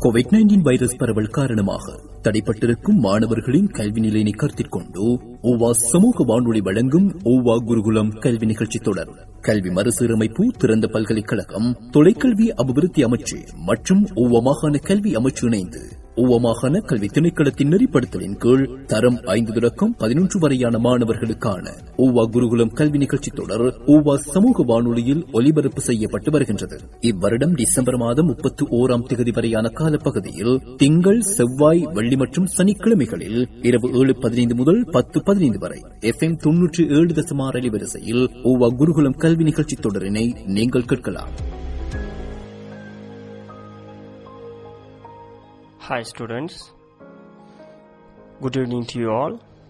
COVID-19 virus பரவல் காரணமாக தடைப்பட்டிருக்கும் மாணவர்களின் கல்வி நிலையினை கருத்தில் கொண்டு ஓவா சமூக வானொலி வழங்கும் ஓவா குருகுலம் கல்வி நிகழ்ச்சி தொடர். கல்வி மறுசீரமைப்பு, திறந்த பல்கலைக்கழகம், தொலைக்கல்வி அபிவிருத்தி அமைச்சு மற்றும் ஓவா மாகாண கல்வி அமைச்சு இணைந்து ஓவா மாகாண கல்வி திணைக்களத்தின் நெறிப்படுத்தலின் கீழ் தரம் 5 தொடக்கம் 11 வரையான மாணவர்களுக்கான ஓவா குருகுலம் கல்வி நிகழ்ச்சி தொடர் ஓவா சமூக வானொலியில் ஒலிபரப்பு செய்யப்பட்டு வருகின்றது. இவ்வருடம் டிசம்பர் மாதம் 31ஆம் தேதி வரையான காலப்பகுதியில் திங்கள், செவ்வாய், வெள்ளி மற்றும் சனிக்கிழமைகளில் இரவு 7:15 முதல் 10:15 வரை FM 97.6 அலைவரிசையில் ஓவா குருகுலம் கல்வி நிகழ்ச்சி தொடரினை நீங்கள் கேட்கலாம். Hi students, good evening to you all.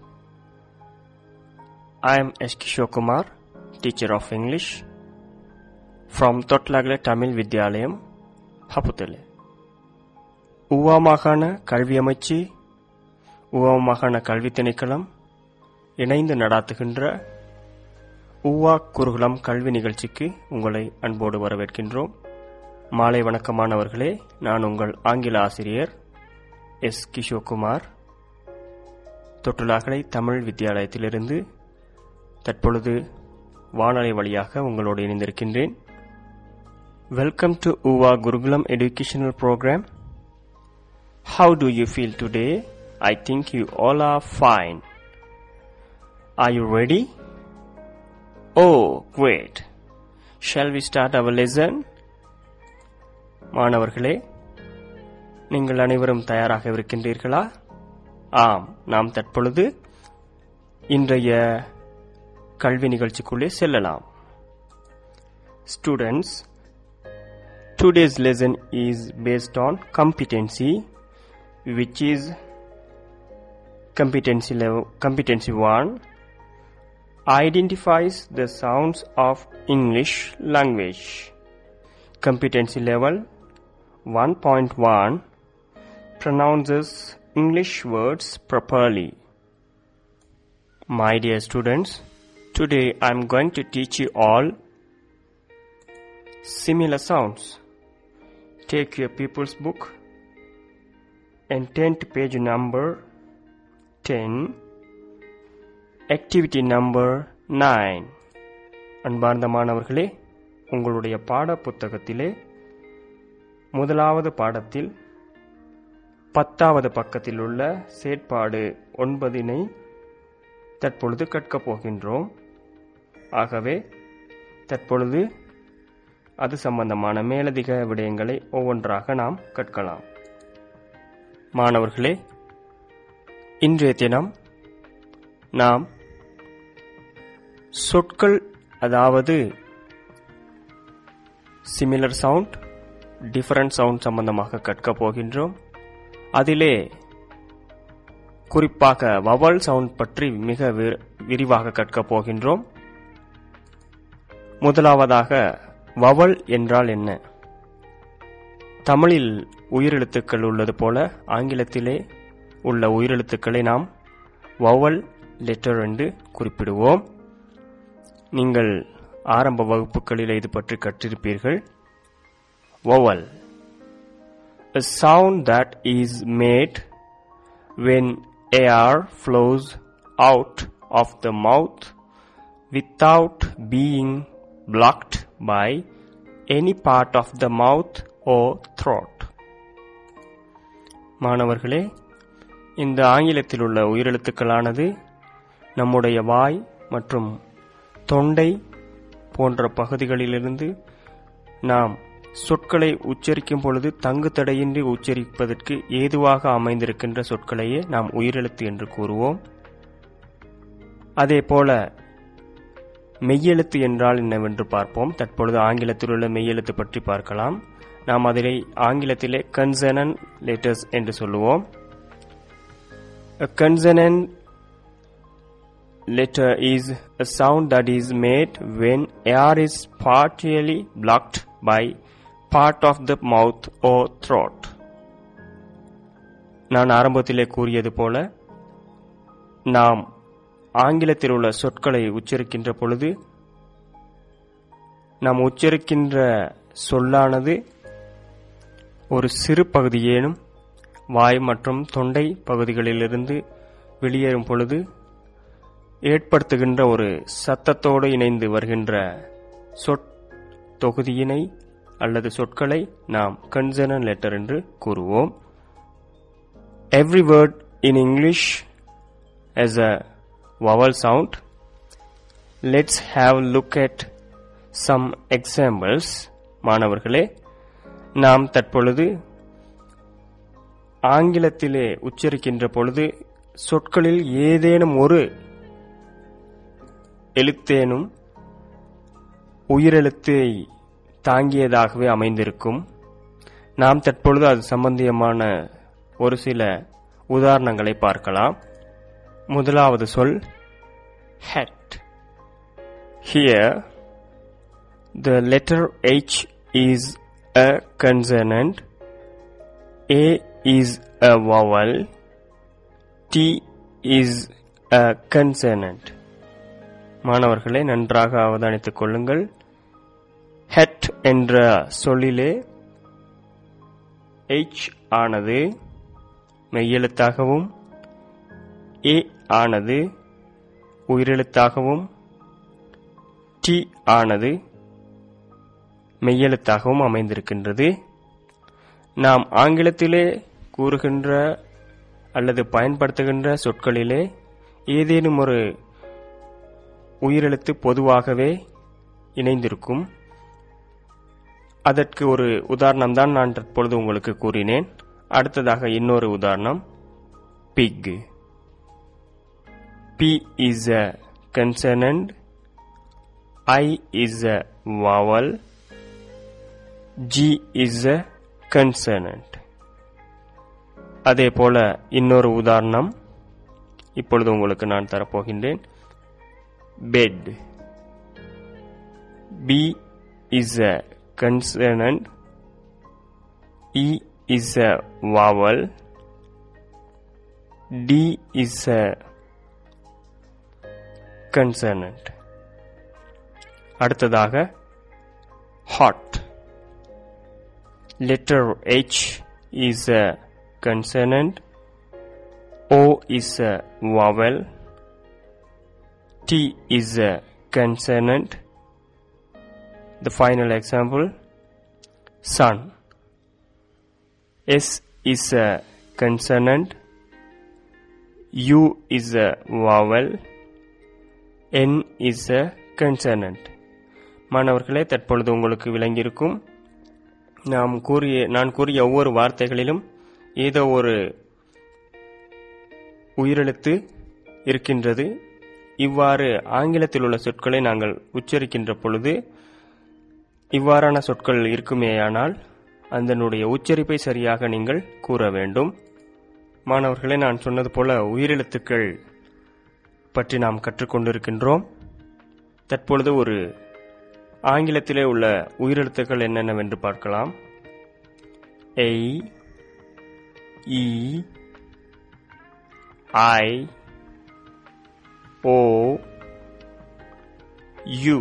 I am S. Kishore Kumar, teacher of English from Thotlagala Tamil Vidyalayam, Haputale. Uva மாகாண கல்வி அமைச்சு, ஊவா மாகாண கல்வி திணைக்களம் இணைந்து நடாத்துகின்ற ஊவா குருகுலம் கல்வி நிகழ்ச்சிக்கு உங்களை அன்போடு வரவேற்கின்றோம். மாலை வணக்கமானவர்களே, நான் உங்கள் ஆங்கில ஆசிரியர் எஸ். கிஷோர்குமார், தொற்றுலாகலை தமிழ் வித்தியாலயத்திலிருந்து தற்பொழுது வானொலி வழியாக உங்களோடு இணைந்திருக்கின்றேன். Welcome to Uva Gurukulam educational programme. How do you feel today? I think you all are fine. Are you ready? Oh, great. Shall we start our lesson? மாணவர்களே, நீங்கள் அனைவரும் தயாராக இருக்கின்றீர்களா? ஆம், நாம் தற்பொழுது இன்றைய கல்வி நிகழ்ச்சிக்குள்ளே செல்லலாம். Students, today's lesson is based on competency, which is competency 1 identifies the sounds of English language. Competency level 1.1 pronounces English words properly. My dear students, today I am going to teach you all similar sounds. Take your people's book and turn to page number 10, activity number 9. அன்பார்ந்த மாணவர்களே, உங்களுடைய பாட புத்தகத்திலே முதலாவது பாடத்தில் 10வது பக்கத்தில் உள்ள செயற்பாடு 9 தற்பொழுது கற்கப் போகின்றோம். ஆகவே தற்பொழுது அது சம்பந்தமான மேலதிக விடயங்களை ஒவ்வொன்றாக நாம் கற்கலாம். மாணவர்களே, இன்றைய தினம் நாம் சொற்கள், அதாவது சிமிலர் சவுண்ட், டிஃபரண்ட் சவுண்ட் சம்பந்தமாக கற்கப் போகின்றோம். அதிலே குறிப்பாக வவல் சவுண்ட் பற்றி மிக விரிவாக கற்கப் போகின்றோம். முதலாவதாக வவல் என்றால் என்ன? தமிழில் உயிரெழுத்துக்கள் உள்ளது போல ஆங்கிலத்திலே உள்ள உயிரெழுத்துக்களை நாம் வவல் லெட்டர் என்று குறிப்பிடுவோம். நீங்கள் ஆரம்ப வகுப்புகளில் இது பற்றி கற்றிருப்பீர்கள். Vowel, a sound that is made when air flows out of the mouth without being blocked by any part of the mouth or throat. மாணவர்களே, இந்த ஆங்கிலத்தில் உள்ள உயிரெழுத்துக்களானது நம்முடைய வாய் மற்றும் தொண்டை போன்ற பகுதிகளிலிருந்து நாம் சொற்களை உச்சரிக்கும் பொழுது தங்கு தடையின்றி உச்சரிப்பதற்கு ஏதுவாக அமைந்திருக்கின்ற சொற்களையே நாம் உயிரெழுத்து என்று கூறுவோம். அதே போல மெய்யெழுத்து என்றால் என்னவென்று பார்ப்போம். தற்பொழுது ஆங்கிலத்தில் உள்ள மெய்யெழுத்து பற்றி பார்க்கலாம். நாம் அதிலே ஆங்கிலத்திலே கன்சனன்ட் லெட்டர்ஸ் என்று சொல்லுவோம். A consonant letter is a sound that is made when air is partially blocked by part of the mouth or throat. நான் ஆரம்பத்திலே கூறியது போல நாம் ஆங்கிலத்தில் உள்ள சொற்களை உச்சரிக்கின்ற பொழுது நாம் உச்சரிக்கின்ற சொல்லானது ஒரு சிறு பகுதியேனும் வாய் மற்றும் தொண்டை பகுதிகளிலிருந்து வெளியேறும் பொழுது ஏற்படுத்துகின்ற ஒரு சத்தத்தோடு இணைந்து வருகின்ற தொகுதியினை அல்லது சொற்களை நாம் கன்சனன்ட் லெட்டர் என்று கூறுவோம். Every word in English has a vowel sound. Let's have a look at some examples. மாணவர்களே, நாம் தற்பொழுது ஆங்கிலத்திலே உச்சரிக்கின்ற பொழுது சொற்களில் ஏதேனும் ஒரு எழுத்தேனும் உயிரெழுத்தை தாங்கியதாகவே அமைந்திருக்கும். நாம் தற்பொழுது அது சம்பந்தமான ஒரு சில உதாரணங்களை பார்க்கலாம். முதலாவது சொல் hat. Here the letter H is a consonant, A is a vowel, T is a consonant. மாணவர்களை நன்றாக அவதானித்துக் கொள்ளுங்கள். hat என்ற சொல்லிலே H ஆனது மெய்யெழுத்தாகவும் A ஆனது உயிரெழுத்தாகவும் T ஆனது மெய்யெழுத்தாகவும் அமைந்திருக்கின்றது. நாம் ஆங்கிலத்திலே கூறுகின்ற அல்லது பயன்படுத்துகின்ற சொற்களிலே ஏதேனும் ஒரு உயிரெழுத்து பொதுவாகவே இணைந்திருக்கும். அதற்கு ஒரு உதாரணம்தான் நான் தற்பொழுது உங்களுக்கு கூறினேன். அடுத்ததாக இன்னொரு உதாரணம் pig. P is a consonant, I is a vowel, G is a consonant. அதே போல இன்னொரு உதாரணம் இப்பொழுது உங்களுக்கு நான் தரப்போகின்றேன். bed. B is a consonant, E is a vowel, D is a consonant. அடுத்ததாக hot. Letter H is a consonant, O is a vowel, T is a consonant. The final example, sun. S is a consonant, U is a vowel, N is a consonant. மாணவர்களே, தற்பொழுது உங்களுக்கு விளங்கியிருக்கும். நான் கூறிய ஒவ்வொரு வார்த்தைகளிலும் ஏதோ ஒரு உயிரெழுத்து இருக்கின்றது. இவ்வாறு ஆங்கிலத்தில் உள்ள சொற்களை நாங்கள் உச்சரிக்கின்ற பொழுது இவ்வாறான சொற்கள் இருக்குமேயானால் அதனுடைய உச்சரிப்பை சரியாக நீங்கள் கூற வேண்டும். மாணவர்களே, நான் சொன்னது போல உயிரெழுத்துக்கள் பற்றி நாம் கற்றுக்கொண்டிருக்கின்றோம். தற்பொழுது ஒரு ஆங்கிலத்திலே உள்ள உயிரெழுத்துக்கள் என்னென்னவென்று பார்க்கலாம். A, E, I, O, U.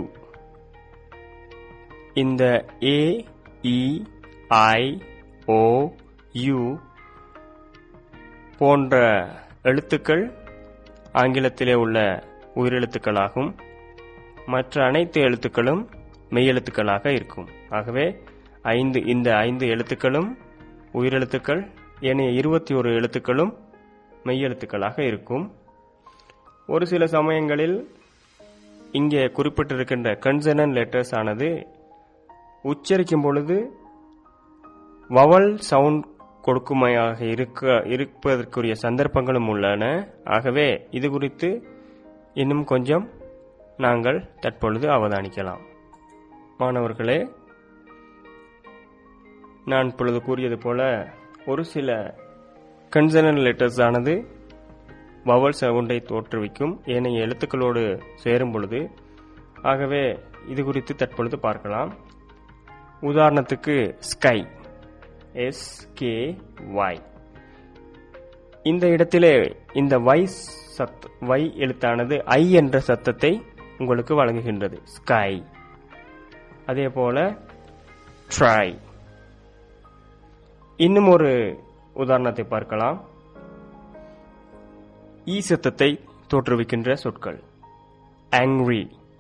இந்த A, E, I, O, U போன்ற எழுத்துக்கள் ஆங்கிலத்திலே உள்ள உயிரெழுத்துக்களாகும். மற்ற அனைத்து எழுத்துக்களும் மெய்யெழுத்துக்களாக இருக்கும். ஆகவே இந்த 5 எழுத்துக்களும் உயிரெழுத்துக்கள், ஏனைய 21 எழுத்துக்களும் மெய்யெழுத்துக்களாக இருக்கும். ஒரு சில சமயங்களில் இங்கே குறிப்பிட்டிருக்கின்ற கன்சனன்ட் லெட்டர்ஸ் ஆனது உச்சரிக்கும் பொழுது வவல் சவுண்ட் கொடுக்குமையாக இருப்பதற்குரிய சந்தர்ப்பங்களும் உள்ளன. ஆகவே இது குறித்து இன்னும் கொஞ்சம் நாங்கள் தற்பொழுது அவதானிக்கலாம். மாணவர்களே, நான் இப்பொழுது கூறியது போல ஒரு சில கன்சனன்ட் லெட்டர்ஸ் ஆனது வவல் சவுண்டை தோற்றுவிக்கும் ஏனைய எழுத்துக்களோடு சேரும் பொழுது. ஆகவே இது குறித்து தற்பொழுது பார்க்கலாம். உதாரணத்துக்கு ஸ்கை, SKY. இந்த இடத்திலே இந்த வை எழுத்தானது ஐ என்ற சத்தத்தை உங்களுக்கு வழங்குகின்றது, ஸ்கை. அதே போல ட்ரை, இன்னும் ஒரு உதாரணத்தை பார்க்கலாம். ஈ சத்தத்தை தோற்றுவிக்கின்ற சொற்கள். angry,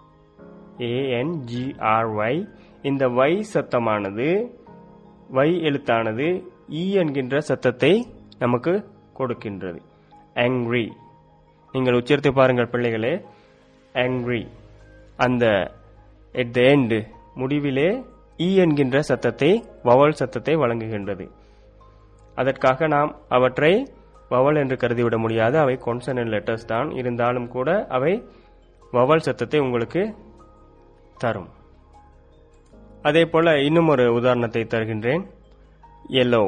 angry. இந்த y சத்தமானது, y எழுத்தானது ஈ என்கின்ற சத்தத்தை நமக்கு கொடுக்கின்றது. angry. நீங்கள் உச்சரித்து பாருங்கள் பிள்ளைகளே. angry. அந்த at the end முடிவிலே ஈ என்கின்ற சத்தத்தை, வவல் சத்தத்தை வழங்குகின்றது. அதற்காக நாம் அவற்றை வவல் என்று கருதிவிட முடியாது. அவை consonant letters தான். இருந்தாலும் கூட அவை வவல் சத்தத்தை உங்களுக்கு தரும். அதே போல இன்னும் ஒரு உதாரணத்தை தருகின்றேன். yellow,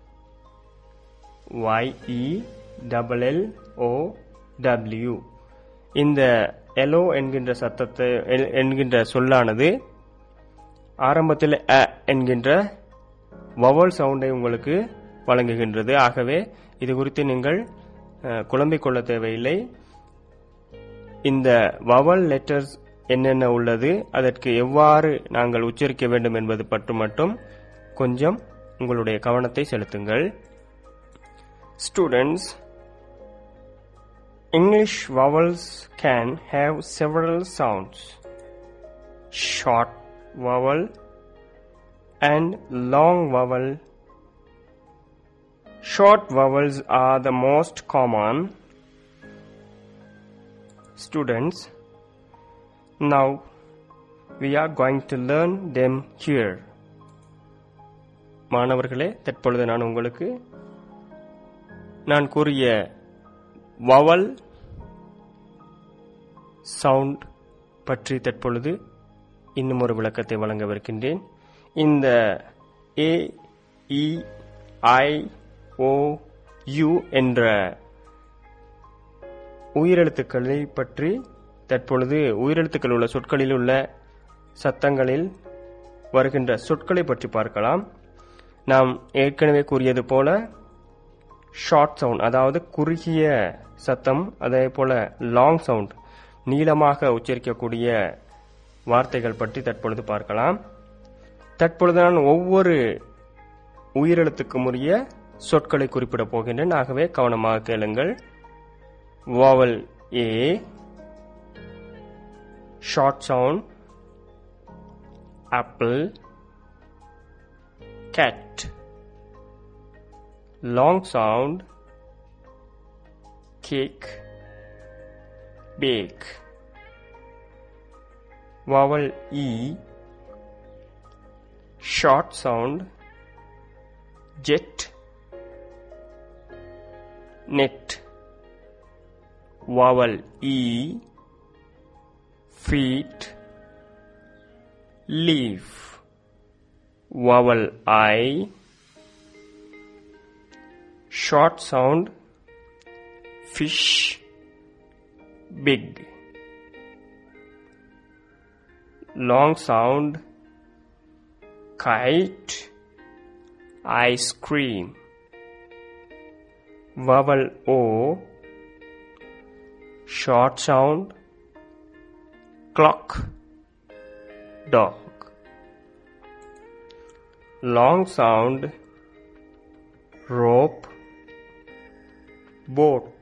YELLOW. இந்த yellow என்கின்ற சத்தத்தை என்கின்ற சொல்லானது ஆரம்பத்தில் அ என்கின்ற வவல் சவுண்டை உங்களுக்கு வழங்குகின்றது. ஆகவே இது குறித்து நீங்கள் குழம்பிக் கொள்ள தேவையில்லை. இந்த வவல் லெட்டர்ஸ் என்னென்ன உள்ளது, அதற்கு எவ்வாறு நாங்கள் உச்சரிக்க வேண்டும் என்பது பற்றி மட்டும் கொஞ்சம் உங்களுடைய கவனத்தை செலுத்துங்கள். Students, English vowels can have several sounds. Short vowel and long vowel. Short vowels are the most common. Students, now we are going to learn them here. மாணவர்களே, தற்பொழுது நான் உங்களுக்கு நான் கூறிய வவல் சவுண்ட் பற்றி தற்பொழுது இன்னும் ஒரு விளக்கத்தை வழங்கவிருக்கின்றேன். இந்த ஏ, இ, ஐ, ஓ, யு என்ற உயிரெழுத்துக்களை பற்றி தற்பொழுது உயிரெழுத்துக்கள் உள்ள சொற்களில் உள்ள சத்தங்களில் வருகின்ற சொற்களை பற்றி பார்க்கலாம். நாம் ஏற்கனவே கூறியது போல ஷார்ட் சவுண்ட், அதாவது குறுகிய சத்தம், அதே போல லாங் சவுண்ட், நீளமாக உச்சரிக்கக்கூடிய வார்த்தைகள் பற்றி தற்பொழுது பார்க்கலாம். தற்பொழுது நான் ஒவ்வொரு உயிரெழுத்துக்கும் உரிய சொற்களை குறிப்பிடப் போகின்றேன். ஆகவே கவனமாக கேளுங்கள். vowel A, short sound apple, cat. Long sound cake, bake. Vowel E, short sound jet, net. Vowel E, feet, leaf. Vowel I, short sound fish, big. Long sound kite, ice cream. Vowel O, short sound clock, dog. Long sound rope, boat.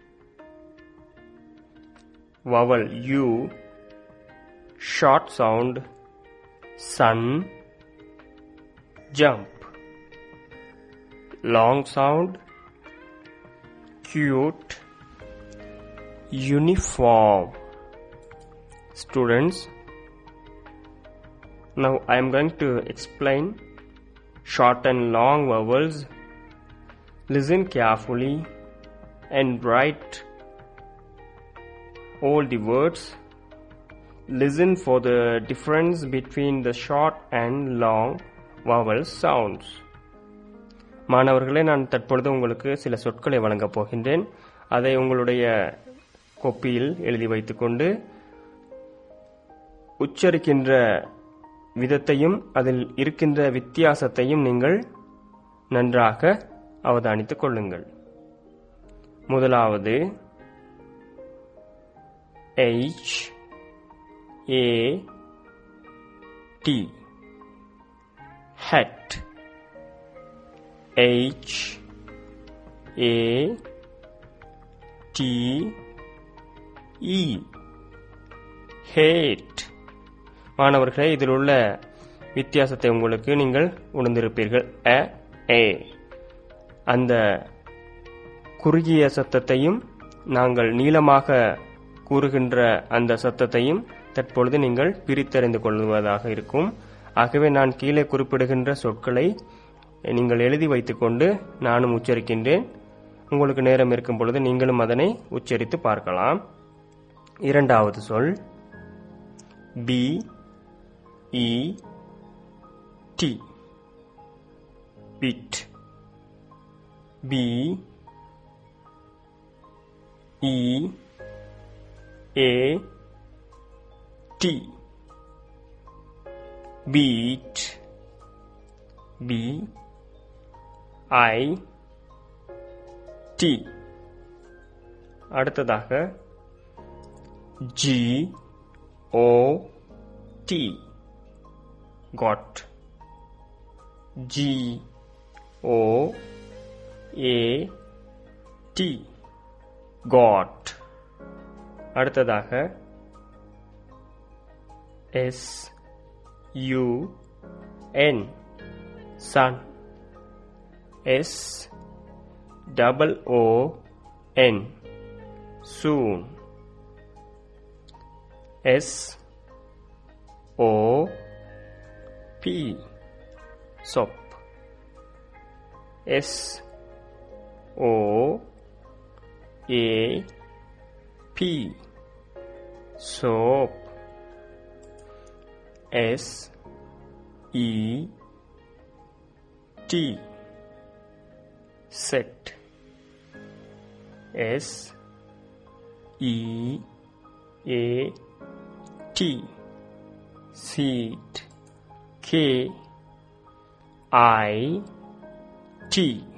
Vowel U, short sound sun, jump. Long sound cute, uniform. Students, now I am going to explain short and long vowels. Listen carefully and write all the words. Listen for the difference between the short and long vowel sounds. மாணவர்களே, நான் தற்பொழுது உங்களுக்கு சில சொற்களை வழங்கப் போகின்றேன். அதை உங்களுடைய கோப்பியில் எழுதி வைத்துக்கொண்டு உச்சரிக்கின்ற விதத்தையும் அதில் இருக்கின்ற வித்தியாசத்தையும் நீங்கள் நன்றாக அவதானித்துக் கொள்ளுங்கள். முதலாவது H A T, hat. H A T E hate. மாணவர்களே, இதில் உள்ள வித்தியாசத்தை உங்களுக்கு நீங்கள் உணர்ந்திருப்பீர்கள். A அந்த குறுகிய சத்தத்தையும் நாங்கள் நீளமாக கூறுகின்ற அந்த சத்தத்தையும் தற்பொழுது நீங்கள் பிரித்தறிந்து கொள்வதாக இருக்கும். ஆகவே நான் கீழே குறிப்பிடுகின்ற சொற்களை நீங்கள் எழுதி வைத்துக்கொண்டு நானும் உச்சரிக்கின்றேன். உங்களுக்கு நேரம் இருக்கும் பொழுது நீங்களும் அதனை உச்சரித்து பார்க்கலாம். இரண்டாவது சொல் B E T bit. B E A T beat. B I T. அடுத்ததாக G O T got. G O A T got. அடுத்ததாக S U N sun. S double O N soon. S O P sop. S O A P soap. S E T set. S E A T seat. K I T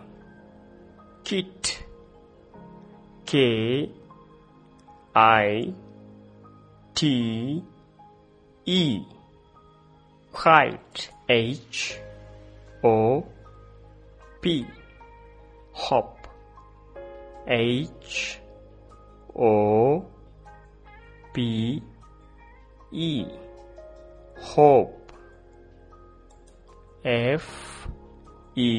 kit. K I T E kite. H O P hop. H O P E hope. F E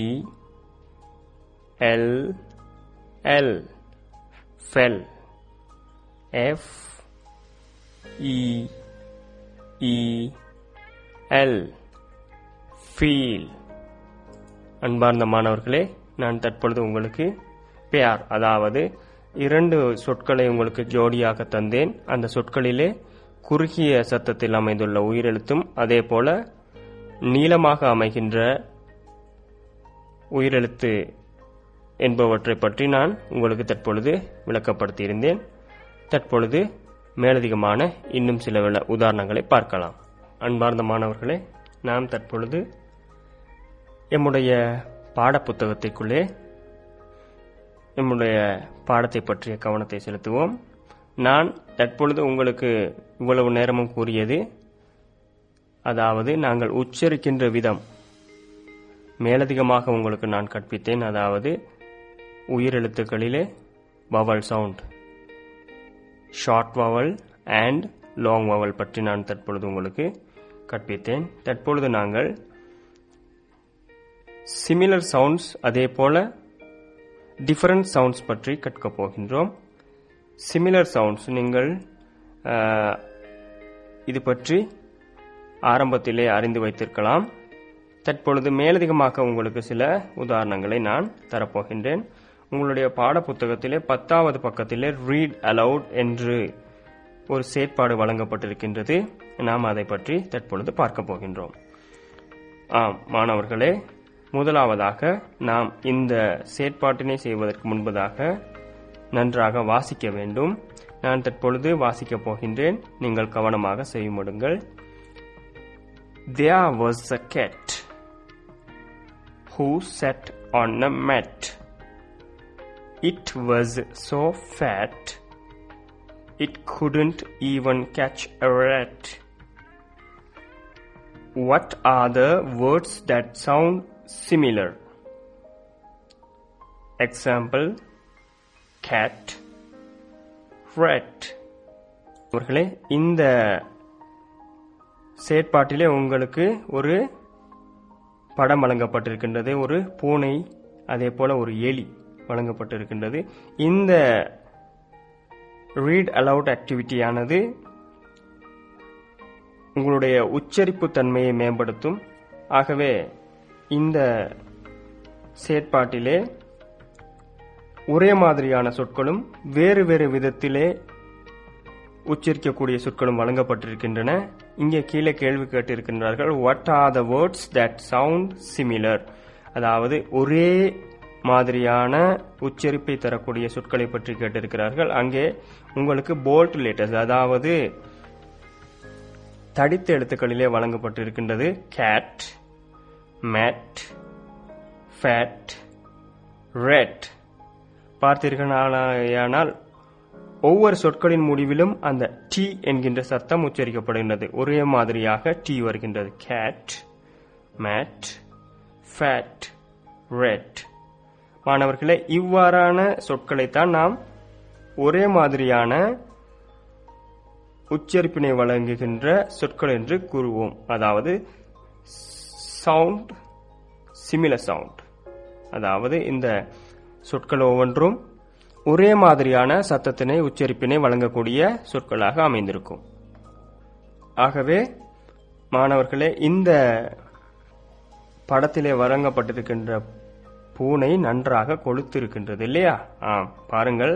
L L fell. F E E L feel. அன்பார்ந்த மாணவர்களே, நான் தற்பொழுது உங்களுக்கு பேர், அதாவது இரண்டு சொற்களை உங்களுக்கு ஜோடியாக தந்தேன். அந்த சொற்களிலே குறுகிய சத்தத்தில் அமைந்துள்ள உயிரெழுத்தும் அதே போல நீளமாக அமைகின்ற உயிரெழுத்து என்பவற்றை பற்றி நான் உங்களுக்கு தற்பொழுது விளக்கப்படுத்தியிருந்தேன். தற்பொழுது மேலதிகமான இன்னும் சில உதாரணங்களை பார்க்கலாம். அன்பார்ந்த மாணவர்களே, நாம் தற்பொழுது எம்முடைய பாடப்புத்தகத்திற்குள்ளே நம்முடைய பாடத்தை பற்றிய கவனத்தை செலுத்துவோம். நான் தற்பொழுது உங்களுக்கு இவ்வளவு நேரமும் கூறியது, அதாவது நாங்கள் உச்சரிக்கின்ற விதம் மேலதிகமாக உங்களுக்கு நான் கற்பித்தேன். அதாவது உயிரெழுத்துக்களிலே vowel sound, short vowel and long vowel பற்றி நான் தற்பொழுது உங்களுக்கு கற்பித்தேன். தற்பொழுது நாங்கள் சிமிலர் சவுண்ட்ஸ் அதே போல டிஃபரண்ட் சவுண்ட்ஸ் பற்றி கற்கப் போகின்றோம். சிமிலர் சவுண்ட்ஸ் நீங்கள் இது பற்றி ஆரம்பத்திலே அறிந்து வைத்திருக்கலாம். தற்பொழுது மேலதிகமாக உங்களுக்கு சில உதாரணங்களை நான் தரப்போகின்றேன். உங்களுடைய பாடப்புத்தகத்திலே 10வது பக்கத்திலே ரீட் அலவுட் என்று ஒரு செயற்பாடு வழங்கப்பட்டிருக்கின்றது. நாம் அதை பற்றி தற்பொழுது பார்க்க போகின்றோம். மாணவர்களே, முதலாவதாக நாம் இந்த செயற்பாட்டினை செய்வதற்கு முன்பதாக நன்றாக வாசிக்க வேண்டும். நான் தற்பொழுது வாசிக்கப் போகின்றேன். நீங்கள் கவனமாக செய்யுமிடுங்கள். There was a cat who sat on a mat. It was so fat it couldn't even catch a rat. What are the words that sound similar? Example cat, rat. அவர்களே, இந்த செயற்பாட்டிலே உங்களுக்கு ஒரு படம் வழங்கப்பட்டிருக்கின்றது. ஒரு பூனை, அதே போல ஒரு எலி வழங்கப்பட்டிருக்கின்றது. இந்த ரீட் அலவுட் ஆக்டிவிட்டியானது உங்களுடைய உச்சரிப்பு தன்மையை மேம்படுத்தும். ஆகவே இந்த செயற்பாட்டிலே ஒரே மாதிரியான சொற்களும் வேறு வேறு விதத்திலே உச்சரிக்கக்கூடிய சொற்களும் வழங்கப்பட்டிருக்கின்றன. இங்கே கீழே கேள்வி கேட்டிருக்கின்றார்கள். What are the words that sound similar? அதாவது ஒரே மாதிரியான உச்சரிப்பை தரக்கூடிய சொற்களை பற்றி கேட்டிருக்கிறார்கள். அங்கே உங்களுக்கு போல்ட் லெட்டர்ஸ், அதாவது தடித்த எழுத்துக்களிலே வழங்கப்பட்டிருக்கின்றது. Cat, mat, fat, rat. பார்த்தீர்களானால் ஒவ்வொரு சொற்களின் முடிவிலும் அந்த டி என்கின்ற சத்தம் உச்சரிக்கப்படுகின்றது. ஒரே மாதிரியாக டி வருகின்றது. Cat, mat, fat, rat. மாணவர்களே, இவ்வாறான சொற்களைத்தான் நாம் ஒரே மாதிரியான உச்சரிப்பினை வழங்குகின்ற சொற்கள் என்று கூறுவோம். அதாவது சவுண்ட், சிமிலர் சவுண்ட். அதாவது இந்த சொற்கள் ஒவ்வொன்றும் ஒரே மாதிரியான சத்தத்தினை உச்சரிப்பினை வழங்கக்கூடிய சொற்களாக அமைந்திருக்கும். ஆகவே மாணவர்களே, இந்த படத்திலே வழங்கப்பட்டிருக்கின்ற பூனை நன்றாக கொழுத்திருக்கின்றது இல்லையா? பாருங்கள்,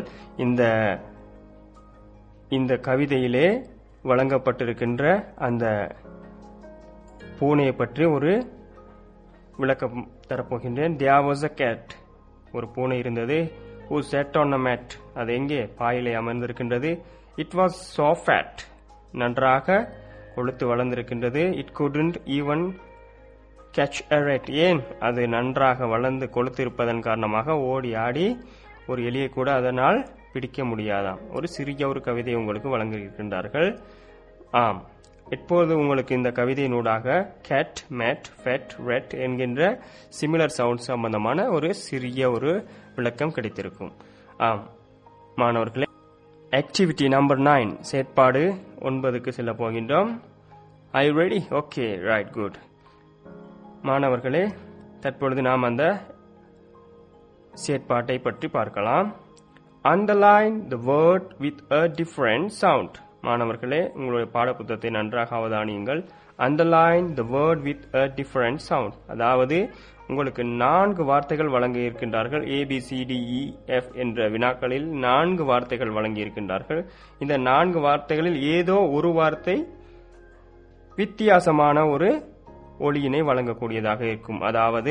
இந்த கவிதையிலே வழங்கப்பட்டிருக்கின்ற அந்த பூனையை பற்றி ஒரு விளக்கம் தரப்போகின்றேன். There was a cat. ஒரு பூனை இருந்தது. Who sat on a mat. அது எங்கே? பாயிலே அமர்ந்திருக்கின்றது. It was so fat. நன்றாக கொழுத்து வளர்ந்திருக்கின்றது. It couldn't even catch a rat. ஏன்? அது நன்றாக வளர்ந்து கொழுத்து இருப்பதன் காரணமாக ஓடி ஆடி ஒரு எலியை கூட அதனால் பிடிக்க முடியாதாம். ஒரு சிறிய ஒரு கவிதையை உங்களுக்கு வழங்கியிருக்கின்றார்கள். இப்போது உங்களுக்கு இந்த கவிதையினூடாக கேட், மேட், ஃபெட், ரெட் என்கின்ற சிமிலர் சவுண்ட் சம்பந்தமான ஒரு சிறிய ஒரு விளக்கம் கிடைத்திருக்கும். மாணவர்களே, ஆக்டிவிட்டி நம்பர் 9, செயற்பாடு 9க்கு செல்ல போகின்றோம். Are you ready? Okay, right, good. மாணவர்களே, தற்பொழுது நாம் அந்த செயற்பாட்டை பற்றி பார்க்கலாம். Underline the word with a different sound. மாணவர்களே, உங்களுடைய பாடப்புத்தகத்தை நன்றாக அவதானியுங்கள். Underline the word with a different sound. அதாவது உங்களுக்கு 4 வார்த்தைகள் வழங்கி இருக்கின்றார்கள். ABCDEF என்ற வினாக்களில் 4 வார்த்தைகள் வழங்கி இருக்கின்றார்கள். இந்த 4 வார்த்தைகளில் ஏதோ ஒரு வார்த்தை வித்தியாசமான ஒரு ஒலியினை வழங்கக்கூடியதாக இருக்கும். அதாவது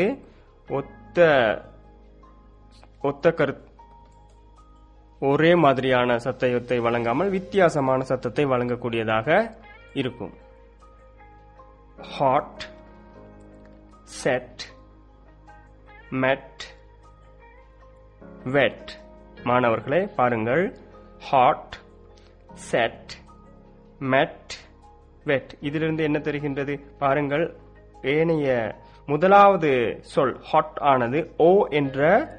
ஒத்த ஒரே மாதிரியான சத்தத்தை வழங்காமல் வித்தியாசமான சத்தத்தை வழங்கக்கூடியதாக இருக்கும். ஹாட், செட், மெட், வெட். மாணவர்களே பாருங்கள், ஹாட், செட், மெட், வெட். இதிலிருந்து என்ன தெரிகின்றது பாருங்கள். ஏனைய முதலாவது சொல் ஹாட் ஆனது ஓ என்ற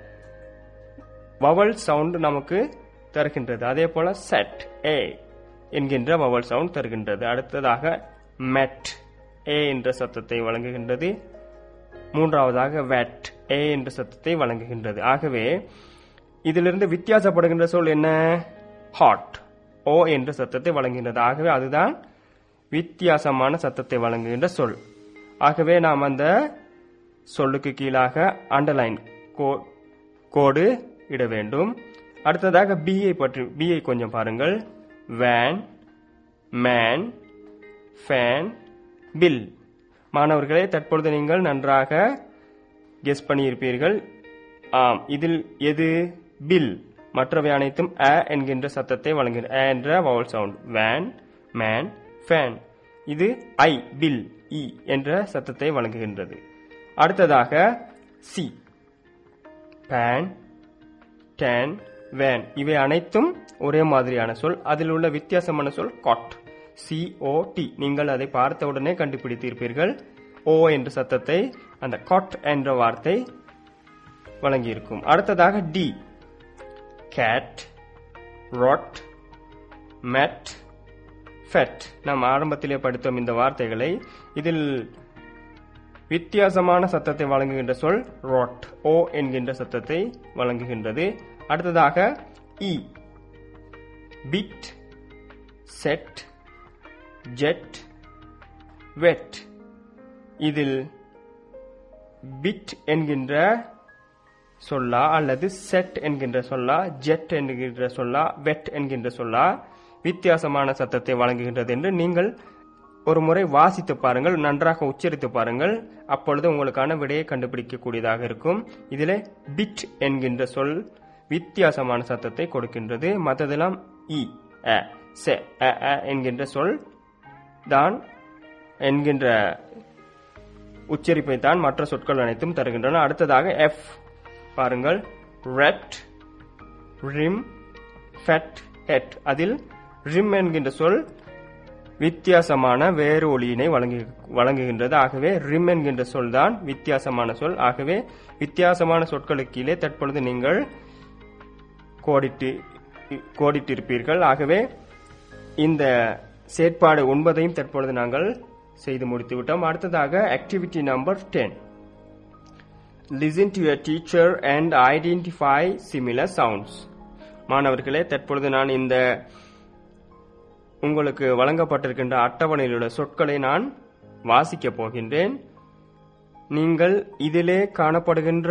வவல் சவுண்ட் நமக்கு தருகின்றது. அதே போல செட் ஏ என்கின்ற வவல் சவுண்ட் தருகின்றது. அடுத்ததாக மெட் ஏ என்ற சத்தத்தை வழங்குகின்றது. மூன்றாவதாக வெட் ஏ என்ற சத்தத்தை வழங்குகின்றது. ஆகவே இதிலிருந்து வித்தியாசப்படுகின்ற சொல் என்ன? ஹாட் ஓ என்ற சத்தத்தை வழங்குகின்றது. ஆகவே அதுதான் வித்தியாசமான சத்தத்தை வழங்குகின்ற சொல். ஆகவே நாம் அந்த சொல்லுக்கு கீழாக அண்டர்லைன் கோடு இட வேண்டும். அடுத்ததாக பியை கொஞ்சம் பாருங்கள். Van, man, fan, pill. மாணவர்களே, தற்பொழுது நீங்கள் நன்றாக கெஸ் பண்ணியிருப்பீர்கள். இதில் எது பில்? மற்றவை அனைத்தும் அ என்கின்ற சத்தத்தை வழங்குகின்ற என்ற vowel sound. Van, man, fan. இது ஐ, பில், இ என்ற சத்தத்தை வழங்குகின்றது. அடுத்ததாக சி, பேன், டேன், வேன். இவை அனைத்தும் ஒரே மாதிரியான சொல். அதில் உள்ள வித்தியாசமான சொல் காட், COT. நீங்கள் அதை பார்த்தவுடனே கண்டுபிடித்திருப்பீர்கள். ஓ என்ற சத்தத்தை அந்த காட் என்ற வார்த்தை வழங்கியிருக்கும். அடுத்ததாக D, cat, rat, mat, fat. நாம் ஆரம்பத்திலே படித்தோம் இந்த வார்த்தைகளை. இதில் வித்தியாசமான சத்தத்தை வழங்குகின்ற சொல் ராட், ஓ என்கின்ற சத்தத்தை வழங்குகின்றது. அடுத்ததாக E, bit, set, jet, wet. இதில் பிட் என்கின்ற சொல்லா அல்லது செட் என்கின்ற சொல்லா, ஜெட் என்கின்ற சொல்லா, வெட் என்கின்ற சொல்லா வித்தியாசமான சத்தத்தை வழங்குகின்றது என்று நீங்கள் ஒரு முறை வாசித்து பாருங்கள், நன்றாக உச்சரித்து பாருங்கள். அப்பொழுது உங்களுக்கான விடையை கண்டுபிடிக்கக்கூடியதாக இருக்கும். இதிலே பிட் என்கின்ற சொல் வித்தியாசமான சத்தத்தை கொடுக்கின்றது. மற்றதெல்லாம் இ, அ, செ, அ என்கின்ற சொல் தான் என்கின்ற உச்சரிப்பை தான் மற்ற சொற்கள் அனைத்தும் தருகின்றன. அடுத்ததாக எஃப் பாருங்கள், ரெட், ரிம், ஃபெட், ஹெட். அதில் ரிம் என்கின்ற சொல் வித்தியாசமான வேறு ஒலியினை வழங்குகின்றது. ஆகவே ரிம் என்கின்ற சொல் தான் வித்தியாசமான சொல். ஆகவே வித்தியாசமான சொற்களுக்கு கீழே தற்பொழுது நீங்கள் கோடிட்டிருப்பீர்கள். ஆகவே இந்த செயற்பாடு 9ஐயும் தற்பொழுது நாங்கள் செய்து முடித்துவிட்டோம். அடுத்ததாக activity number 10. Listen to your teacher and identify similar sounds. மாணவர்களே, தற்பொழுது நான் இந்த உங்களுக்கு வழங்கப்பட்டிருக்கின்ற அட்டவணையில் உள்ள சொற்களை நான் வாசிக்கப் போகின்றேன். நீங்கள் இதிலே காணப்படுகின்ற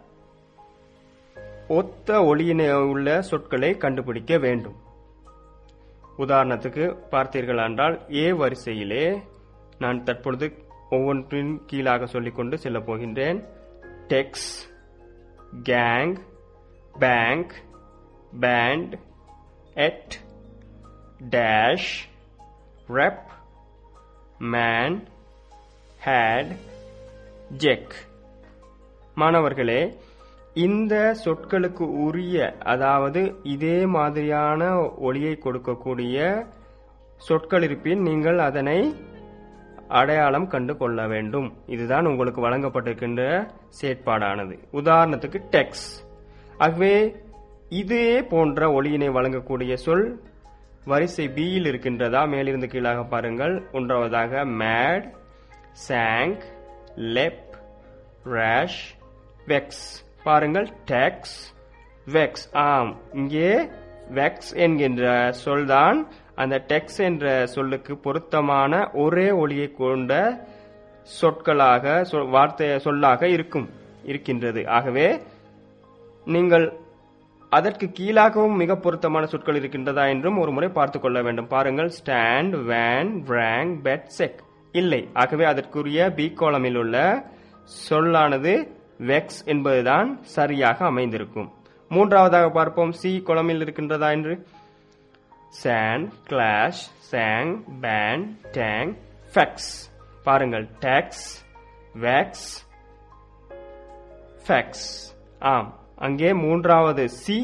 ஒத்த ஒலியினை உள்ள சொற்களை கண்டுபிடிக்க வேண்டும். உதாரணத்துக்கு பார்த்தீர்கள் என்றால் ஏ வரிசையிலே நான் தற்பொழுது ஒவ்வொன்றின் கீழாக சொல்லிக்கொண்டு செல்ல போகின்றேன். Tax, gang, bank, band, at, dash, rap, man, hat, jack. மாணவர்களே, இந்த சொற்களுக்கு உரிய, அதாவது இதே மாதிரியான ஒலியை கொடுக்கக்கூடிய சொற்கள் இருப்பின் நீங்கள் அதனை அடையாளம் கண்டு கொள்ள வேண்டும். இதுதான் உங்களுக்கு வழங்கப்பட்டிருக்கின்ற செயற்பாடானது. உதாரணத்துக்கு டெக்ஸ். ஆகவே இதே போன்ற ஒலியினை வழங்கக்கூடிய சொல் வரிசை பியில் இருக்கின்றதா? மேலிருந்து கீழாக பாருங்கள். ஒன்றாவதாக mat, sank, lap, rash, wax. பாருங்கள், டெக்ஸ், வெக்ஸ். ஆம், இங்கே வெக்ஸ் என்கின்ற சொல்தான் அந்த டெக்ஸ் என்ற சொல்லுக்கு பொருத்தமான ஒரே ஒலியை கொண்ட சொற்களாக சொல்லாக இருக்கின்றது. ஆகவே நீங்கள் அதற்கு கீழாகவும் மிக பொருத்தமான சொற்கள் இருக்கின்றதா என்றும் ஒரு முறை பார்த்துக் கொள்ள வேண்டும். பாருங்கள், stand, van, rang, bat, sack. இல்லை. ஆகவே அதற்குரிய பி காலமில் உள்ள சொல்லானது வெக்ஸ் என்பதுதான் சரியாக அமைந்திருக்கும். மூன்றாவதாக பார்ப்போம், சி காலமில் இருக்கின்றதா என்று. Sand, clash, sang, band, tang, fax. பாருங்கள், டெக்ஸ், வெக்ஸ், ஃபெக்ஸ். ஆம், அங்கே மூன்றாவது சி,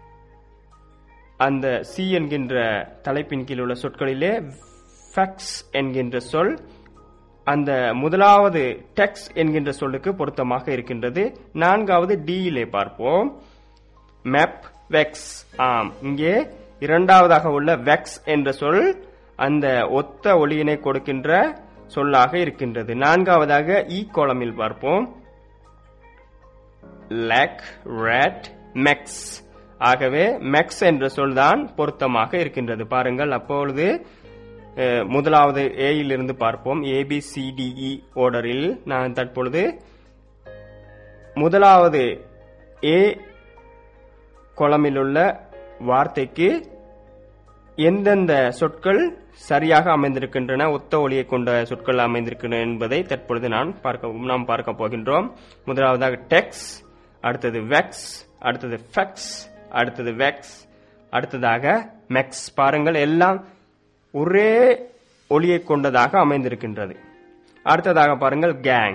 அந்த சி என்கின்ற தலைப்பின் கீழ் உள்ள சொற்களிலே ஃபெக்ஸ் என்கின்ற சொல் அந்த முதலாவது டெக்ஸ் என்கின்ற சொல்லுக்கு பொருத்தமாக இருக்கின்றது. நான்காவது டியிலே பார்ப்போம், மேப், வெக்ஸ். ஆம், இங்கே இரண்டாவதாக உள்ள வெக்ஸ் என்ற சொல் அந்த ஒத்த ஒலியினை கொடுக்கின்ற சொல்லாக இருக்கின்றது. நான்காவதாக இ காலமில் பார்ப்போம், லேக், ரேட், மெக்ஸ். ஆகவே மெக்ஸ் என்ற சொல் தான் பொருத்தமாக இருக்கின்றது. பாருங்கள், அப்பொழுது முதலாவது ஏயில் இருந்து பார்ப்போம். ABCDE ஆர்டரில் நான் தற்பொழுது முதலாவது ஏ காலமில் உள்ள வார்த்தைக்கு எந்தெந்த சொற்கள் சரியாக அமைந்திருக்கின்றன, ஒத்த ஒலியை கொண்ட சொற்கள் அமைந்திருக்கின்றன என்பதை தற்பொழுது நாம் பார்க்க போகின்றோம். முதலாவதாக டெக்ஸ், அடுத்தது வெக்ஸ், அடுத்தது ஃபெக்ஸ், அடுத்தது வெக்ஸ், அடுத்ததாக மெக்ஸ். பாருங்கள், எல்லாம் ஒரே ஒலியை கொண்டதாக அமைந்திருக்கின்றது. அடுத்ததாக பாருங்கள், கேங்.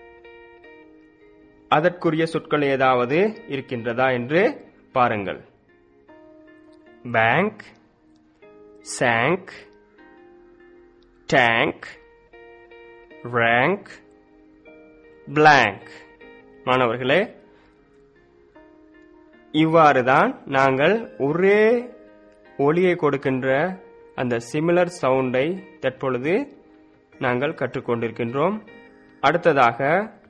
அதற்குரிய சொற்கள் ஏதாவது இருக்கின்றதா என்று பாருங்கள். Bank, sank, tank, rank, blank. மாணவர்களே, இவ்வாறுதான் நாங்கள் ஒரே ஒலியை கொடுக்கின்ற அந்த சிமிலர் சவுண்டை தற்பொழுது நாங்கள் கற்றுக்கொண்டிருக்கின்றோம். அடுத்ததாக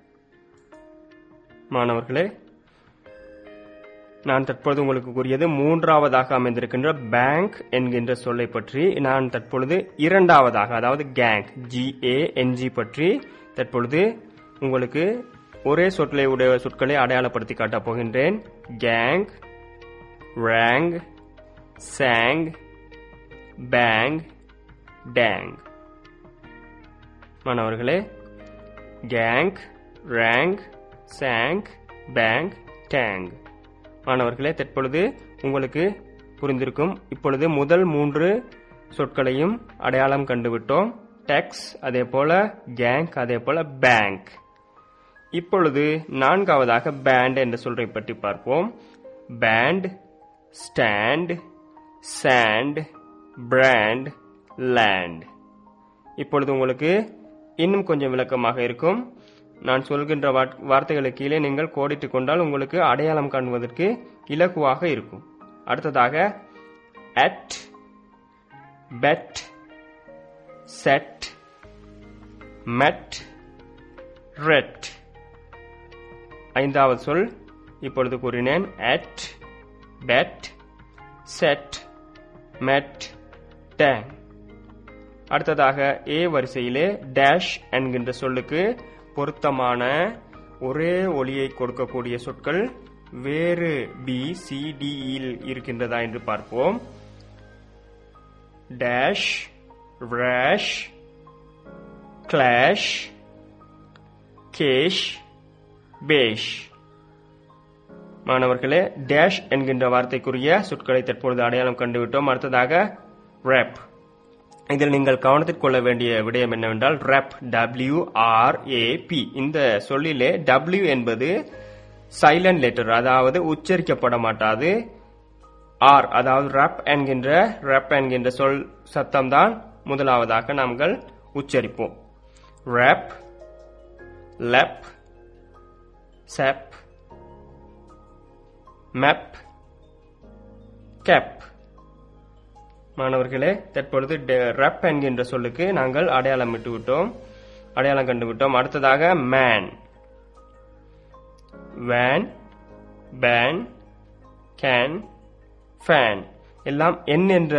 மாணவர்களே, நான் தற்பொழுது உங்களுக்கு கூறியது மூன்றாவதாக அமைந்திருக்கின்ற பேங்க் என்கின்ற சொல்லை பற்றி. நான் தற்பொழுது இரண்டாவதாக, அதாவது கேங், GANG பற்றி தற்பொழுது உங்களுக்கு ஒரே சொற்களை உடைய சொற்களை அடையாளப்படுத்தி காட்டப் போகின்றேன். Gang, rang, sang, bang, tang. மாணவர்களே, gang, rang, sang, bang, tang. மாணவர்களே, தற்பொழுது உங்களுக்கு புரிந்திருக்கும். இப்பொழுது முதல் 3 சொற்களையும் அடையாளம் கண்டுவிட்டோம். டெக்ஸ், அதே போல கேங், அதே போல பேங்க். இப்பொழுது 4வதாக பேண்ட் என்ற சொல்லை பற்றி பார்ப்போம். Band, stand, sand, brand, land. இப்பொழுது உங்களுக்கு இன்னும் கொஞ்சம் விளக்கமாக இருக்கும். நான் சொல்கின்ற வார்த்தைகளுக்கு கீழே நீங்கள் கோடிட்டுக் கொண்டால் உங்களுக்கு அடையாளம் காணுவதற்கு இலகுவாக இருக்கும். அடுத்ததாக at, bat, sat, mat, rat. 5வது சொல் இப்பொழுது கூறினேன். At, bat, sat, mat, tang. அடுத்ததாக ஏ வரிசையிலே டேஷ் என்கின்ற சொல்லுக்கு பொருத்தமான ஒரே ஒலியை கொடுக்கக்கூடிய சொற்கள் வேறு BCD யில் இருக்கின்றதா என்று பார்ப்போம். டேஷ், ரேஷ், கிளாஷ், கேஷ், பேஷ். மாணவர்களே, டேஷ் என்கின்ற வார்த்தைக்குரிய சொற்களை தற்பொழுது அடையாளம் கண்டுவிட்டோம். அடுத்ததாக ரேப். இதில் நீங்கள் கவனத்தில் கொள்ள வேண்டிய விடயம் என்னவென்றால் ரேப், WRAP. இந்த சொல்லிலே W என்பது சைலண்ட் லெட்டர், அதாவது உச்சரிக்கப்பட மாட்டாது. R, அதாவது ரேப் என்கின்ற சொல் சத்தம் தான் முதலாவதாக நாங்கள் உச்சரிப்போம். Wrap, lap, sap, map, cap. மாணவர்களே, தற்பொழுது ரப் என்கின்ற சொல்லுக்கு நாங்கள் அடையாளம் கண்டுவிட்டோம். அடுத்ததாக man, van, pan, can, fan எல்லாம் என் என்ற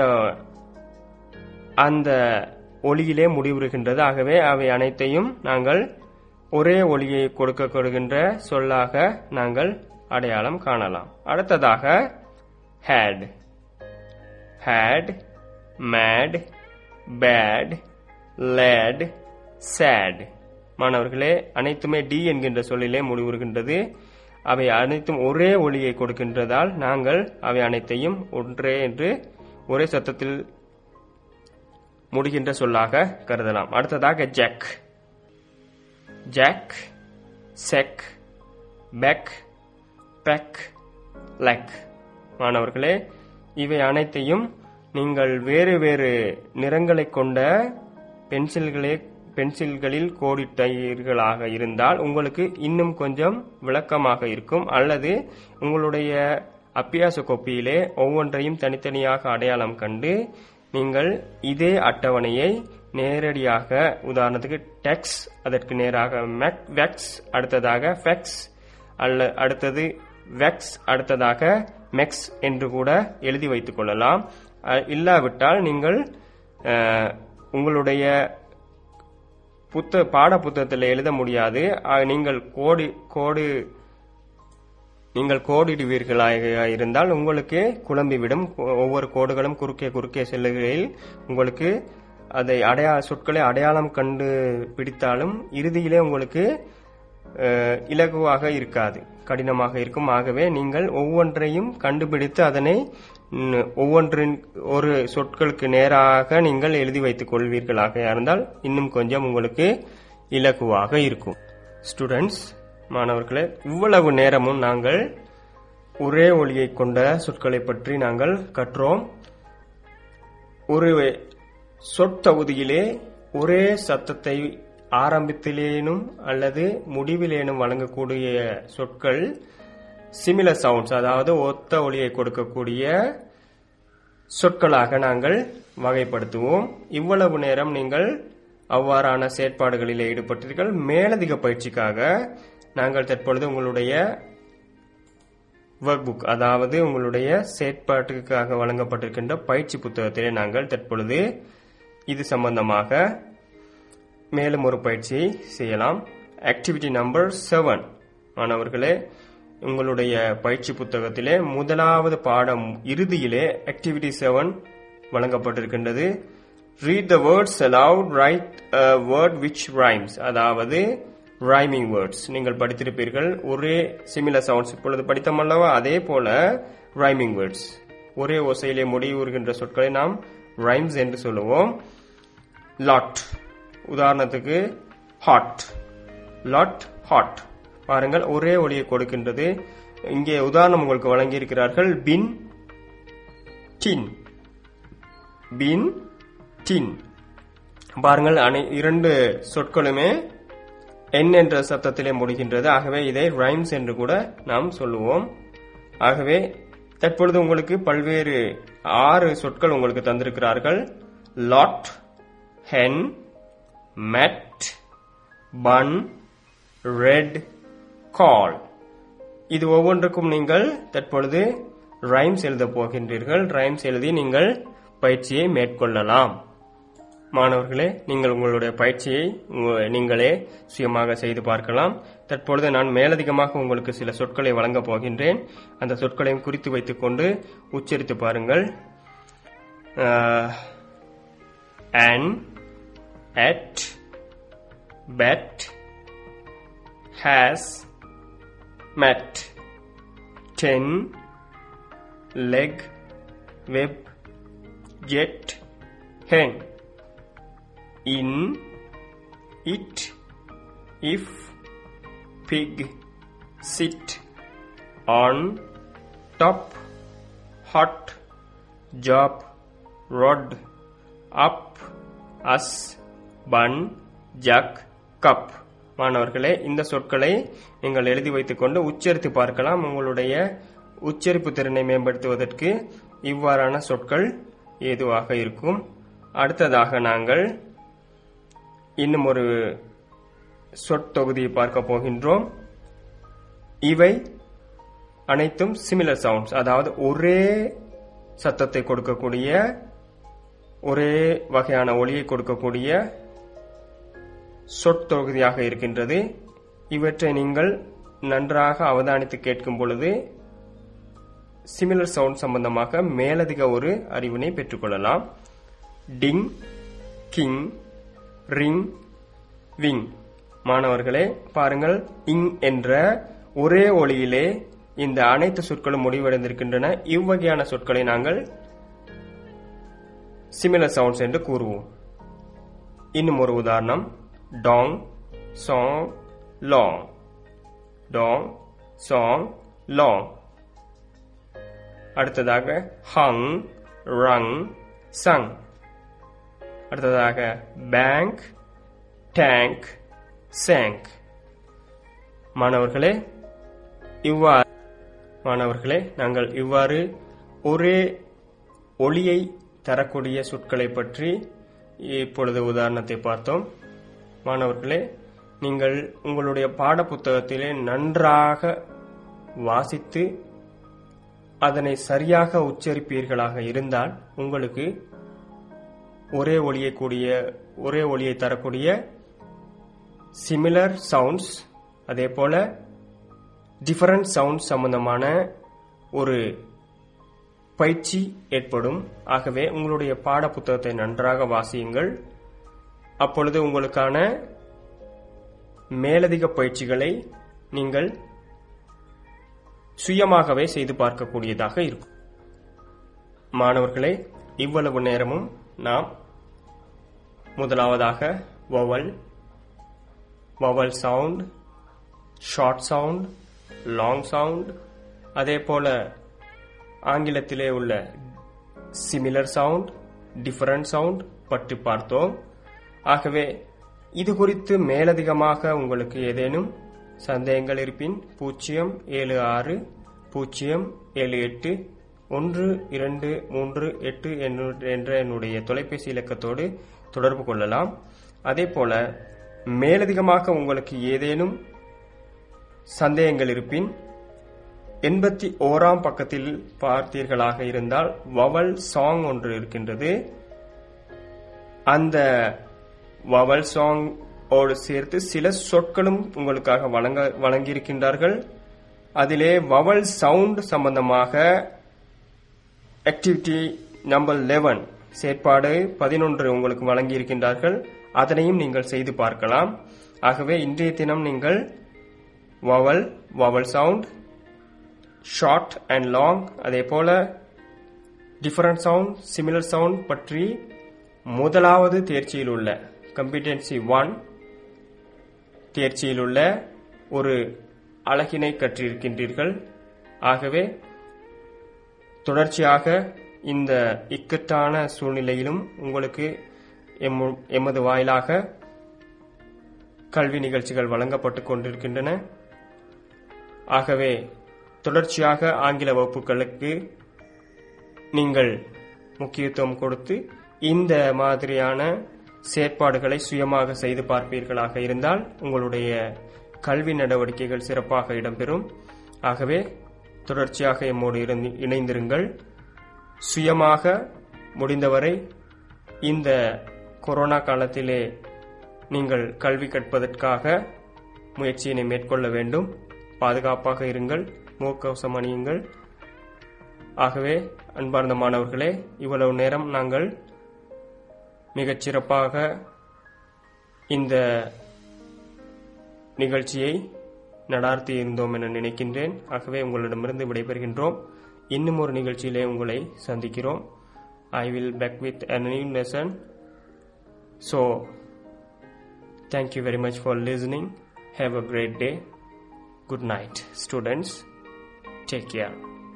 அந்த ஒலியிலே முடிவுறுகின்றது. ஆகவே அவை அனைத்தையும் நாங்கள் ஒரே ஒலியை கொடுக்கின்ற சொல்லாக நாங்கள் அடையாளம் காணலாம். அடுத்ததாக hat, hat, mat, bat, late, sat. மாணவர்களே, அனைத்துமே டி என்கின்ற சொல்லிலே முடிவுறுகின்றது. அவை அனைத்தும் ஒரே ஒலியை கொடுக்கின்றதால் நாங்கள் அவை அனைத்தையும் ஒன்றே என்று ஒரே சத்தத்தில் முடிகின்ற சொல்லாக கருதலாம். அடுத்ததாக jack, jack, sack, back, pack, lack. மாணவர்களே, இவை அனைத்தையும் நீங்கள் வேறு வேறு நிறங்களை கொண்ட பென்சில்களில் கோடிட்டீர்களாக இருந்தால் உங்களுக்கு இன்னும் கொஞ்சம் விளக்கமாக இருக்கும். அல்லது உங்களுடைய அபியாச கோப்பியிலே ஒவ்வொன்றையும் தனித்தனியாக அடையாளம் கண்டு நீங்கள் இதே அட்டவணையை நேரடியாக, உதாரணத்துக்கு டெக்ஸ், அதற்கு நேராக வெக்ஸ், அடுத்ததாக ஃபெக்ஸ், அடுத்தது வெக்ஸ், அடுத்ததாக மெக்ஸ் என்று கூட எழுதி வைத்துக் கொள்ளலாம். இல்லாவிட்டால் நீங்கள் உங்களுடைய பாட புத்தகத்தில் எழுத முடியாது. நீங்கள் கோடிடுவீர்களாக இருந்தால் உங்களுக்கு குழம்பிவிடும். ஒவ்வொரு கோடுகளும் குறுக்கே செல்லுகையில் உங்களுக்கு அதை சொற்களை அடையாளம் கண்டு பிடித்தாலும் இறுதியிலே உங்களுக்கு இலகுவாக இருக்காது, கடினமாக இருக்கும். ஆகவே நீங்கள் ஒவ்வொன்றையும் கண்டுபிடித்து அதனை ஒவ்வொன்றின் ஒரு சொற்களுக்கு நேராக நீங்கள் எழுதி வைத்துக் கொள்வீர்களாக இருந்தால் இன்னும் கொஞ்சம் உங்களுக்கு இலகுவாக இருக்கும். ஸ்டூடெண்ட்ஸ், மாணவர்களே, இவ்வளவு நேரமும் நாங்கள் ஒரே ஒலியை கொண்ட சொற்களை பற்றி நாங்கள் கற்றோம். ஒரு சொற்தொகுதியிலே ஒரே சத்தத்தை ஆரம்பத்திலேனும் அல்லது முடிவிலேனும் வழங்கக்கூடிய சொற்கள் சிமிலர் சவுண்ட்ஸ் அதாவது ஒத்த ஒலியை கொடுக்கக்கூடிய சொற்களாக நாங்கள் வகைப்படுத்துவோம். இவ்வளவு நேரம் நீங்கள் அவ்வாறான செயற்பாடுகளில் ஈடுபட்டீர்கள். மேலதிக பயிற்சிக்காக நாங்கள் தற்பொழுது உங்களுடைய ஒர்க் புக் அதாவது உங்களுடைய செயற்பாட்டுக்காக வழங்கப்பட்டிருக்கின்ற பயிற்சி புத்தகத்திலே நாங்கள் தற்பொழுது இது சம்பந்தமாக மேலும் ஒரு பயிற்சியை செய்யலாம். Activity number 7. மாணவர்களே, உங்களுடைய பயிற்சி புத்தகத்திலே முதலாவது பாடம் இறுதியிலே ஆக்டிவிட்டி 7 வழங்கப்பட்டிருக்கின்றது. Read the words aloud, write a word which rhymes. அதாவது rhyming words. நீங்கள் படித்திருப்பீர்கள். ஒரே similar sounds இப்பொழுது படித்தோம் அல்லவா, அதே போல rhyming words. ஒரே ஓசையிலே முடிவுறுகின்ற சொற்களை நாம் rhymes என்று சொல்லுவோம். lot. உதாரணத்துக்கு hot. lot, hot. பாருங்கள், ஒரே ஒலியை கொடுக்கின்றது. இங்கே உதாரணம் உங்களுக்கு வழங்கியிருக்கிறார்கள். bin, tin. bin, tin. பாருங்கள், இரண்டு சொற்களுமே n என்ற சத்தத்திலே முடிகின்றது. ஆகவே இதை ரைம்ஸ் என்று கூட நாம் சொல்லுவோம். ஆகவே தற்பொழுது உங்களுக்கு பல்வேறு 6 சொற்கள் உங்களுக்கு தந்திருக்கிறார்கள். lot, hen, met, bun, red, call. இது ஒவ்வொன்றுக்கும் நீங்கள் தற்பொழுது ரைம்ஸ் எழுத போகின்றீர்கள். ரைம்ஸ் எழுதி நீங்கள் பயிற்சியை மேற்கொள்ளலாம். மாணவர்களே, நீங்கள் உங்களுடைய பயிற்சியை நீங்களே சுயமாக செய்து பார்க்கலாம். தற்பொழுது நான் மேலதிகமாக உங்களுக்கு சில சொற்களை வழங்கப் போகின்றேன். அந்த சொற்களையும் குறித்து வைத்துக் கொண்டு உச்சரித்து பாருங்கள். an, at, bet, has, met, 10, leg, web, jet, hen. in, it, if, pig, sit, on, top, hot, job, rod, up, us, bun, jug, cup. மாணவர்களே, இந்த சொற்களை நீங்கள் எழுதி வைத்துக் கொண்டு உச்சரித்து பார்க்கலாம். உங்களுடைய உச்சரிப்பு திறனை மேம்படுத்துவதற்கு இவ்வாறான சொற்கள் ஏதுவாக இருக்கும். அடுத்ததாக நாங்கள் இன்னும் ஒரு சொற்தொகுதியை பார்க்க போகின்றோம். இவை அனைத்தும் சிமிலர் சவுண்ட்ஸ் அதாவது ஒரே சத்தத்தை கொடுக்கக்கூடிய ஒரே வகையான ஒலியை கொடுக்கக்கூடிய சொற்தொகுதியாக இருக்கின்றது. இவற்றை நீங்கள் நன்றாக அவதானித்து கேட்கும் பொழுது சிமிலர் சவுண்ட் சம்பந்தமாக மேலதிக ஒரு அறிவினை பெற்றுக்கொள்ளலாம். Ding, king, ring, wing. மாணவர்களே, பாருங்கள், இங் என்ற ஒரே ஒலியிலே இந்த அனைத்து சொற்களும் முடிவடைந்திருக்கின்றன. இவ்வகையான சொற்களை நாங்கள் சிமிலர் சவுண்ட்ஸ் என்று கூறுவோம். இன்னும் ஒரு உதாரணம். Tong, song, long. Tong, song, long. அடுத்ததாக ஹங், ரங், சங். அடுத்ததாக பேங்க், டேங்க், சேங்க். மாணவர்களே, நாங்கள் இவ்வாறு ஒரே ஒலியை தரக்கூடிய சொற்களை பற்றி இப்பொழுது உதாரணத்தை பார்த்தோம். மாணவர்களே, நீங்கள் உங்களுடைய பாடப்புத்தகத்திலே நன்றாக வாசித்து அதனை சரியாக உச்சரிப்பீர்களாக இருந்தால் உங்களுக்கு ஒரே ஒலியை தரக்கூடிய சிமிலர் சவுண்ட்ஸ் அதே போல டிஃபரண்ட் சவுண்ட்ஸ் சம்பந்தமான ஒரு பயிற்சி ஏற்படும். ஆகவே உங்களுடைய பாட புத்தகத்தை நன்றாக வாசியுங்கள். அப்பொழுது உங்களுக்கான மேலதிக பயிற்சிகளை நீங்கள் சுயமாகவே செய்து பார்க்கக்கூடியதாக இருக்கும். மாணவர்களே, இவ்வளவு நேரமும் நாம் முதலாவதாக vowel sound, short sound, long sound, அதே போல ஆங்கிலத்திலே உள்ள சிமிலர் சவுண்ட், டிஃபரண்ட் சவுண்ட் பற்றி பார்த்தோம். ஆகவே இது குறித்து மேலதிகமாக உங்களுக்கு ஏதேனும் சந்தேகங்கள் இருப்பின் 076 0781238 என்ற என்னுடைய தொலைபேசி இலக்கத்தோடு தொடர்பு கொள்ளலாம். அதேபோல மேலதிகமாக உங்களுக்கு ஏதேனும் சந்தேகங்கள் இருப்பின் 81ஆம் பக்கத்தில் பார்த்தீர்களாக இருந்தால் வவல் சாங் ஒன்று இருக்கின்றது. அந்த வவல் சாங் ஓடு சேர்த்து சில சொற்களும் உங்களுக்காக வழங்கியிருக்கின்றார்கள். அதிலே வவல் சவுண்ட் சம்பந்தமாக ஆக்டிவிட்டி நம்பர் 11 செயற்பாடு 11 உங்களுக்கு வழங்கியிருக்கின்றார்கள். அதனையும் நீங்கள் செய்து பார்க்கலாம். ஆகவே இன்றைய தினம் நீங்கள் vowel sound, short and long, அதே போல டிஃபரண்ட் சவுண்ட், சிமிலர் சவுண்ட் பற்றி முதலாவது தேர்ச்சியில் உள்ள கம்பிடென்சி 1 தேர்ச்சியில் உள்ள ஒரு அழகினை கற்றிருக்கின்றீர்கள். ஆகவே தொடர்ச்சியாக இந்த இக்கட்டான சூழ்நிலையிலும் உங்களுக்கு எமது வாயிலாக கல்வி நிகழ்ச்சிகள் வழங்கப்பட்டுக் கொண்டிருக்கின்றன. ஆகவே தொடர்ச்சியாக ஆங்கில வகுப்புகளுக்கு நீங்கள் முக்கியத்துவம் கொடுத்து இந்த மாதிரியான செயற்பாடுகளை சுயமாக செய்து பார்ப்பீர்களாக இருந்தால் உங்களுடைய கல்வி நடவடிக்கைகள் சிறப்பாக இடம்பெறும். ஆகவே தொடர்ச்சியாக எம்மோடு இணைந்திருங்கள். சுயமாக முடிந்தவரை இந்த கொரோனா காலத்திலே நீங்கள் கல்வி கற்பதற்காக முயற்சியினை மேற்கொள்ள வேண்டும். பாதுகாப்பாக இருங்கள், முகக்கவசம் அணியுங்கள். ஆகவே அன்பார்ந்த மாணவர்களே, இவ்வளவு நேரம் நாங்கள் மிகச் சிறப்பாக இந்த நிகழ்ச்சியை நடார்த்தி இருந்தோம் என நினைக்கின்றேன். ஆகவே உங்களிடமிருந்து விடைபெறுகின்றோம். இன்னும் ஒரு நிகழ்ச்சியிலே உங்களை சந்திக்கிறோம். I will back with a new lesson. So, thank you very much for listening. Have a great day. Good night, students. Take care.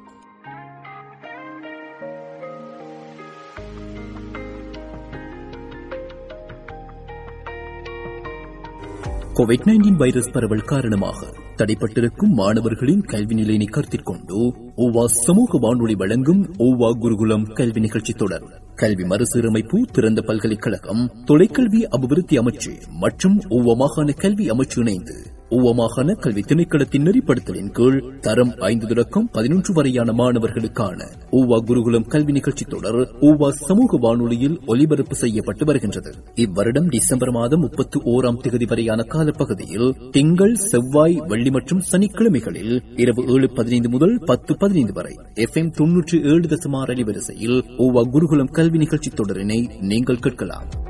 கோவிட்-19 வைரஸ் பரவல் காரணமாக தடைப்பட்டிருக்கும் மாணவர்களின் கல்வி நிலையினை கருத்தில் கொண்டு ஓவா சமூக வானொலி வழங்கும் ஓவா குருகுலம் கல்வி நிகழ்ச்சி தொடர். கல்வி மறுசீரமைப்பு, திறந்த பல்கலைக்கழகம், தொலைக்கல்வி அபிவிருத்தி அமைச்சு மற்றும் ஓவா மாகாண கல்வி அமைச்சு இணைந்து ஓவா மாகாண கல்வி திணைக்களத்தின் நெறிப்படுத்தலின் கீழ் தரம் 5 தொடக்கம் 11 வரையான மாணவர்களுக்கான ஓவா குருகுலம் கல்வி நிகழ்ச்சி தொடர் ஓவா சமூக வானொலியில் ஒலிபரப்பு செய்யப்பட்டு வருகின்றது. இவ்வருடம் டிசம்பர் மாதம் 31ஆம் தேதி வரையான காலப்பகுதியில் திங்கள், செவ்வாய், வெள்ளி மற்றும் சனிக்கிழமைகளில் இரவு 7:15 முதல் 10:15 வரை FM 97.6 அலைவரிசையில் ஓவா குருகுலம் கல்வி நிகழ்ச்சி தொடரினை நீங்கள் கேட்கலாம்.